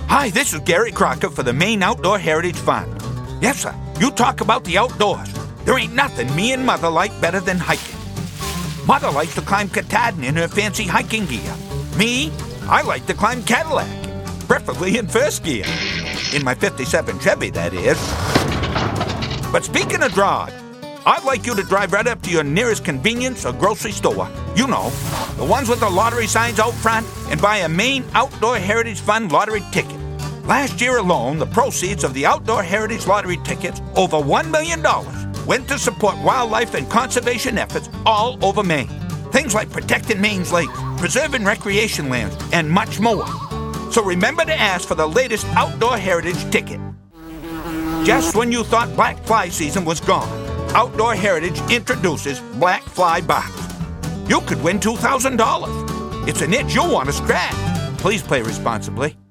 Hi, this is Gary Crocker for the Maine Outdoor Heritage Fund. Yes, sir, you talk about the outdoors. There ain't nothing me and Mother like better than hiking. Mother likes to climb Katahdin in her fancy hiking gear. Me, I like to climb Cadillac, preferably in first gear. In my 57 Chevy, that is. But speaking of drive, I'd like you to drive right up to your nearest convenience or grocery store. You know, the ones with the lottery signs out front, and buy a Maine Outdoor Heritage Fund lottery ticket. Last year alone, the proceeds of the Outdoor Heritage Lottery tickets, over $1 million, went to support wildlife and conservation efforts all over Maine. Things like protecting Maine's lakes, preserving recreation lands, and much more. So remember to ask for the latest Outdoor Heritage ticket. Just when you thought black fly season was gone, Outdoor Heritage introduces Black Fly Box. You could win $2,000. It's an itch you'll want to scratch. Please play responsibly.